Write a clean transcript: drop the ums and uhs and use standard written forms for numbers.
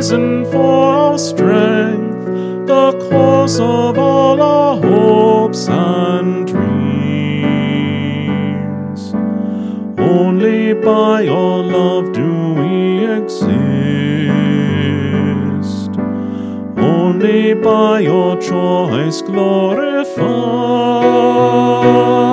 reason for our strength, the cause of all our hopes and dreams. Only by your love do we exist. Only by your choice glorified.